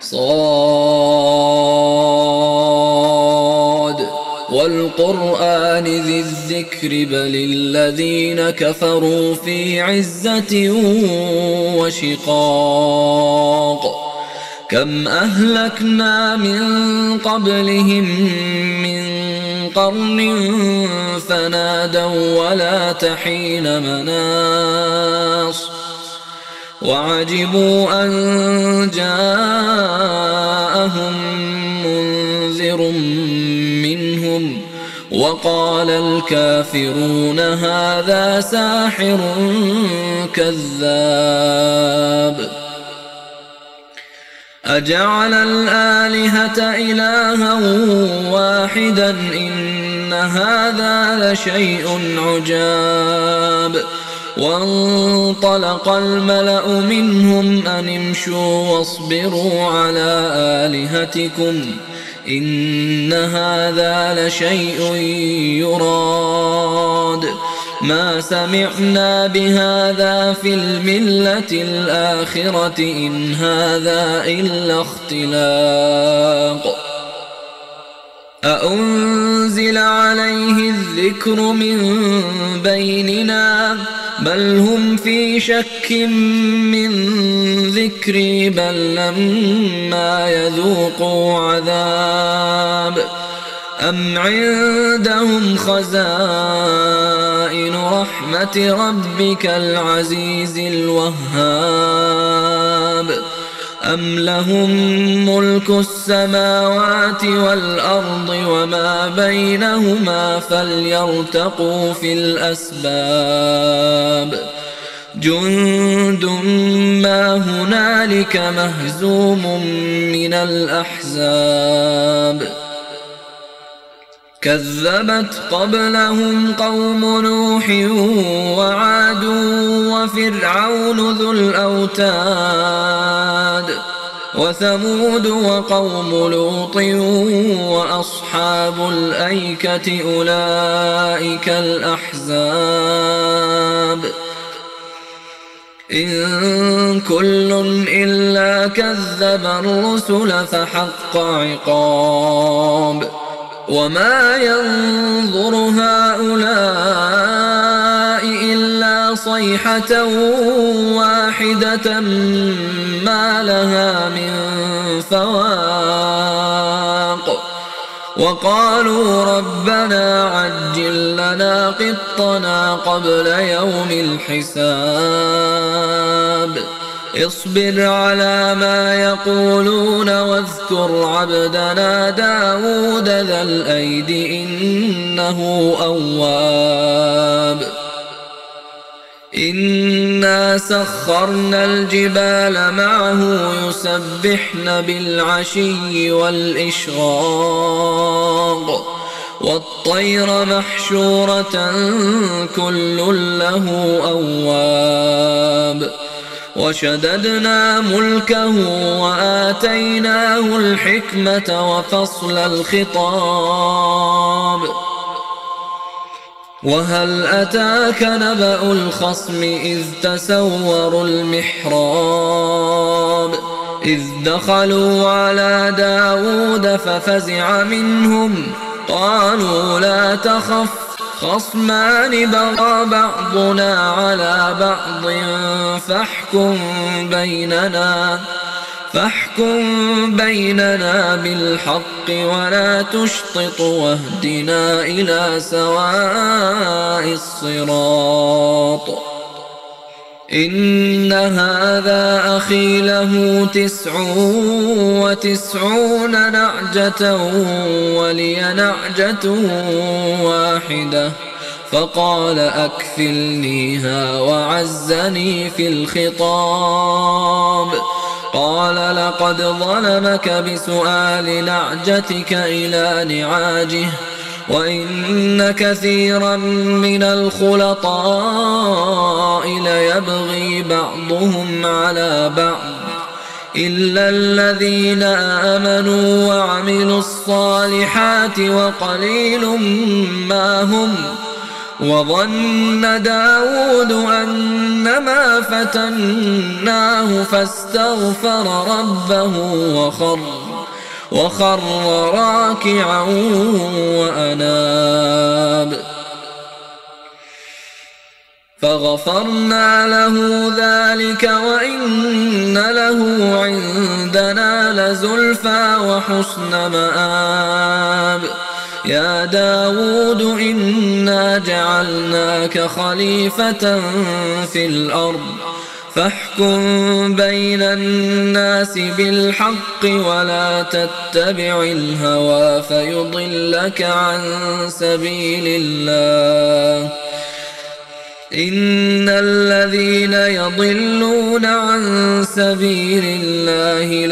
صاد والقرآن ذي الذكر بل الذين كفروا في عزة وشقاق كم أهلكنا من قبلهم من قرن فنادوا ولا تحين مناص وعجبوا أن جاءهم منذر منهم وقال الكافرون هذا ساحر كذاب أجعل الآلهة إلها واحدا إن هذا لشيء عجاب وانطلق الملأ منهم أن امشوا واصبروا على آلهتكم إن هذا لشيء يراد ما سمعنا بهذا في الملة الآخرة إن هذا إلا اختلاق أأنزل عليه الذكر من بيننا بل هم في شك من ذكري بل لما يذوقوا عذاب أم عندهم خزائن رحمة ربك العزيز الوهاب أم لهم ملك السماوات والأرض وما بينهما فليرتقوا في الأسباب جند ما هنالك مهزوم من الأحزاب كذبت قبلهم قوم نوح وعاد وفرعون ذو الأوتاد وثمود وقوم لوط وأصحاب الأيكة أولئك الأحزاب إن كل إلا كذب الرسل فحق عقاب وما ينظر هؤلاء إلا صيحة واحدة ما لها من فواق وقالوا ربنا عجل لنا قطنا قبل يوم الحساب اصبر على ما يقولون واذكر عبدنا داود ذا الأيد إنه أواب إنا سخرنا الجبال معه يسبحن بالعشي والإشراق والطير محشورة كل له أواب وشددنا ملكه وآتيناه الحكمة وفصل الخطاب وهل أتاك نبأ الخصم إذ تسوروا المحراب إذ دخلوا على داود ففزع منهم قالوا لا تخف خصمان بغى بعضنا على بعض فاحكم بيننا بالحق ولا تشطط واهدنا إلى سواء الصراط إن هذا أخي له 99 نعجة ولي نعجة واحدة فقال أكفلنيها وعزني في الخطاب قال لقد ظلمك بسؤال نعجتك إلى نعاجه وإن كثيرا من الخلطاء ليبغي بعضهم على بعض إلا الذين آمنوا وعملوا الصالحات وقليل ما هم وظن داود أنما فتناه فاستغفر ربه وخر راكعا وأناب فغفرنا له ذلك وإن له عندنا لزلفى وحسن مآب يا داود إنا جعلناك خليفة في الأرض فاحكم بين الناس بالحق ولا تتبع الهوى فيضلك عن سبيل الله إن الذين يضلون عن سبيل الله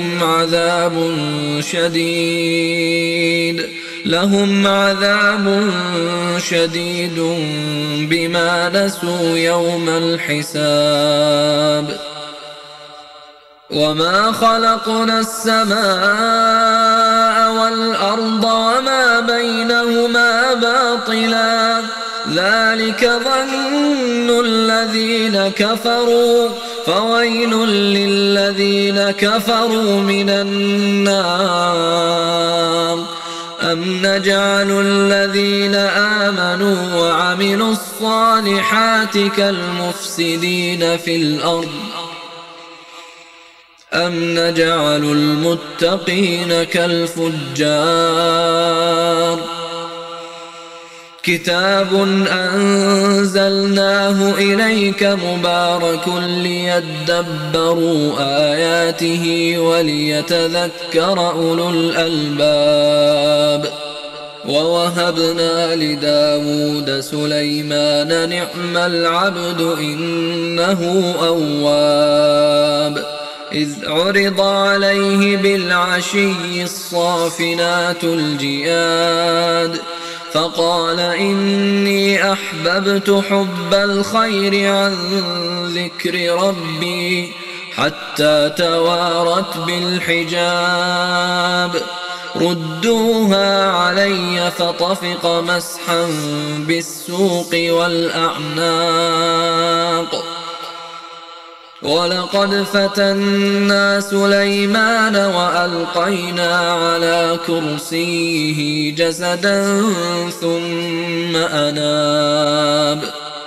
لهم عذاب شديد بما نسوا يوم الحساب وما خلقنا السماء والأرض وما بينهما باطلا ذلك ظن الذين كفروا فويل للذين كفروا من النار أم نجعل الذين آمنوا وعملوا الصالحات كالمفسدين في الأرض أم نجعل المتقين كالفجار كتاب أنزلناه إليك مبارك ليدبروا آياته وليتذكر أولو الألباب ووهبنا لداود سليمان نعم العبد إنه أواب إذ عرض عليه بالعشي الصافنات الجياد فقال إني أحببت حب الخير عن ذكر ربي حتى توارت بالحجاب ردوها علي فطفق مسحا بالسوق والأعناق ولقد فتنا سليمان وألقينا على كرسيه جسدا ثم أناب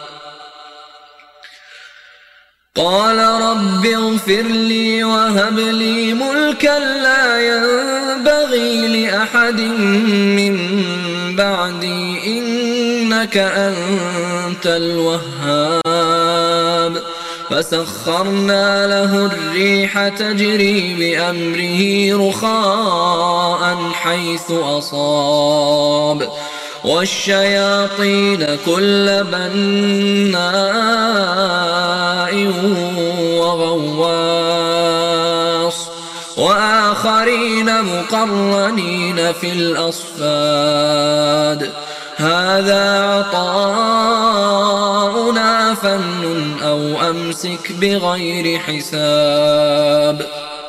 قال رب اغفر لي وهب لي ملكا لا ينبغي لأحد من بعدي إنك أنت الوهاب فسخرنا له الريح تجري بأمره رخاء حيث أصاب والشياطين كل بناء وغواص وآخرين مقرنين في الأصفاد هذا عطاؤنا فامنن أو أمسك بغير حساب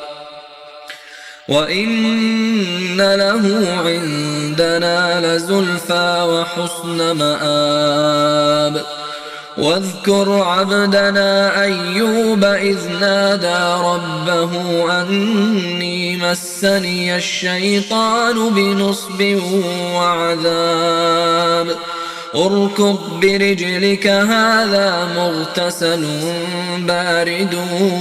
وإن له عندنا لزلفى وحسن مآب واذكر عبدنا أيوب إذ نادى ربه أني مسني الشيطان بنصب وعذاب اركض برجلك هذا مغتسل بارد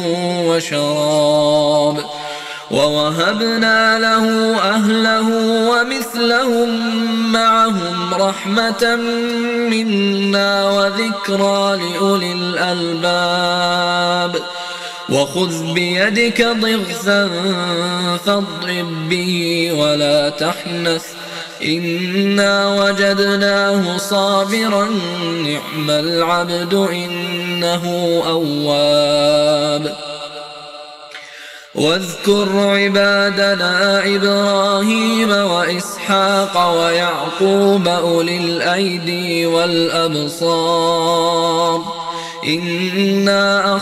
وشراب ووهبنا له أهله ومثلهم معهم رحمة منا وذكرى لأولي الألباب وخذ بيدك ضغثا فاضرب به ولا تحنث إنا وجدناه صابرا نعم العبد إنه أواب واذكر عبادنا إبراهيم وإسحاق ويعقوب أولي الأيدي والأبصار إنا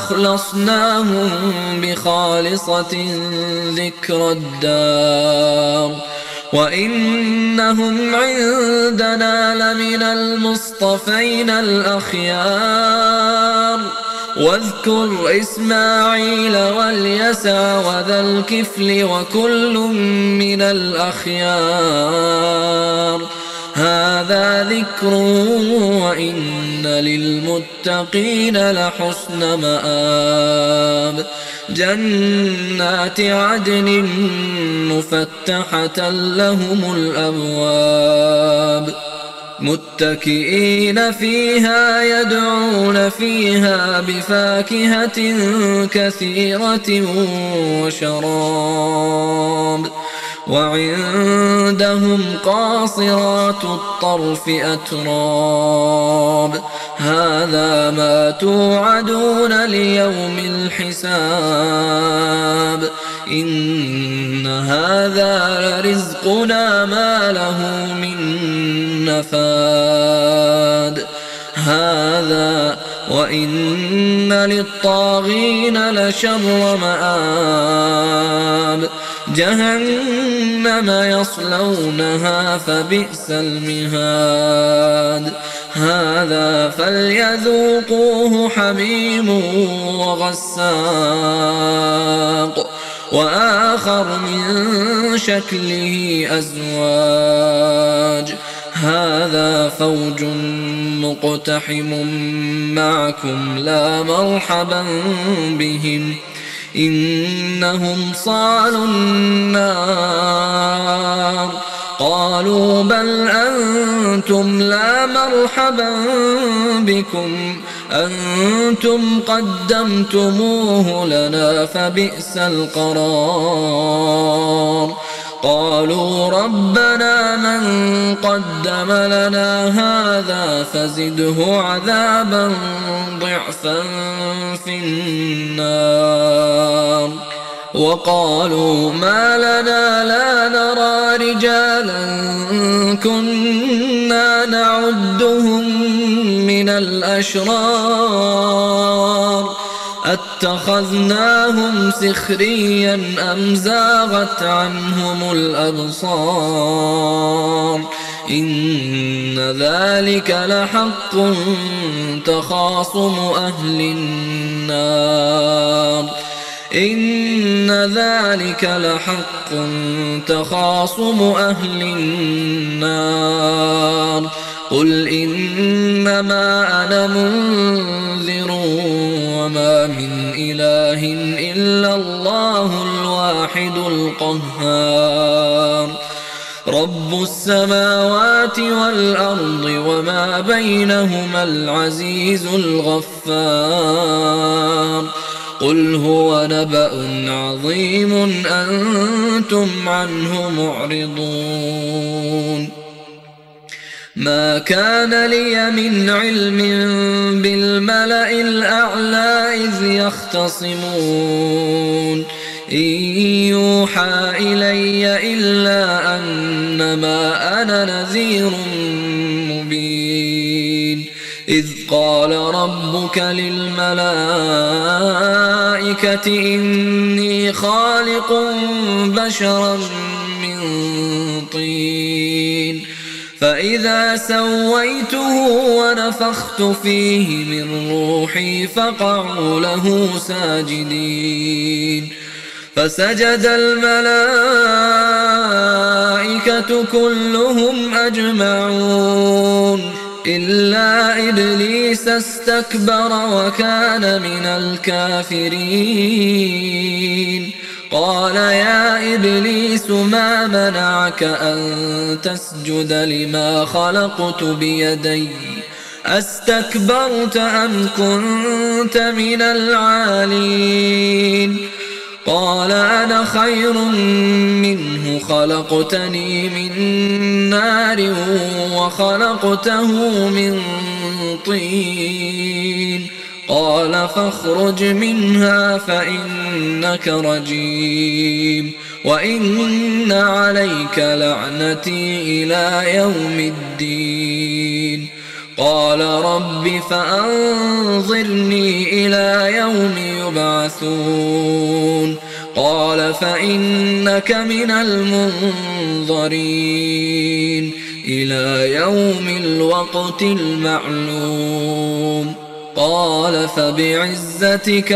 أخلصناهم بخالصة ذكر الدار وإنهم عندنا لمن المصطفين الأخيار واذكر إسماعيل واليسع وذا الكفل وكل من الأخيار هذا ذكر وإن للمتقين لحسن مآب جنات عدن مفتحة لهم الأبواب متكئين فيها يدعون فيها بفاكهة كثيرة وشراب وعندهم قاصرات الطرف أتراب هذا ما توعدون ليوم الحساب إن هذا لرزقنا ما له من نفاد هذا وإن للطاغين لشر مآب جهنم يصلونها فبئس المهاد هذا فليذوقوه حميم وغساق وآخر من شكله أزواج هذا فوج مقتحم معكم لا مرحبا بهم إنهم صالوا النار قالوا بل أنتم لا مرحبا بكم أنتم قدمتموه لنا فبئس القرار قالوا ربنا من قدم لنا هذا فزده عذابا ضعفا في النار وقالوا ما لنا لا نرى رجالا كنا نعدهم من الأشرار أتخذناهم سخريا أم زاغت عنهم الأبصار إن ذلك لحق تخاصم أهل النار إن ذلك لحق تخاصم أهل النار قل إنما أنا منذر وما من إله إلا الله الواحد القهار رب السماوات والأرض وما بينهما العزيز الغفار قل هو نبأ عظيم أنتم عنه معرضون ما كان لي من علم بالملأ الأعلى إذ يختصمون إن يوحى إلي إلا أنما أنا نذير مبين إذ قال ربك للملائكة إني خالق بشرا من طين فإذا سويته ونفخت فيه من روحي فقعوا له ساجدين فسجد الملائكة كلهم أجمعون إلا إبليس استكبر وكان من الكافرين قال يا إبليس ما منعك أن تسجد لما خلقت بيدي أستكبرت أم كنت من العالين قال أنا خير منه خلقتني من نار وخلقته من طين قال فاخرج منها فإنك رجيم وإن عليك لعنتي إلى يوم الدين قال رب فأنظرني إلى يوم يبعثون قال فإنك من المنظرين إلى يوم الوقت المعلوم قال فبعزتك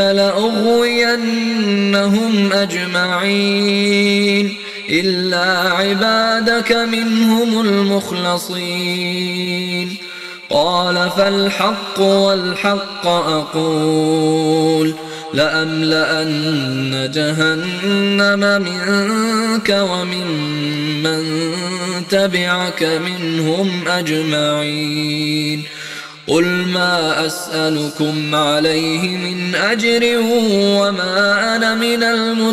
لأغوينهم أجمعين إلا عبادك منهم المخلصين قال فالحق والحق أقول لأملأن جهنم منك وممن تبعك منهم أجمعين قل ما أسألكم عليه من أجر وما أنا من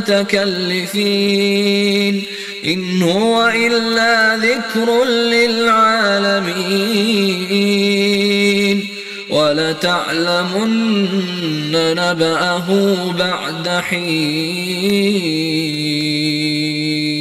المتكلفين إن هو إلا ذكر للعالمين ولتعلمن نبأه بعد حين.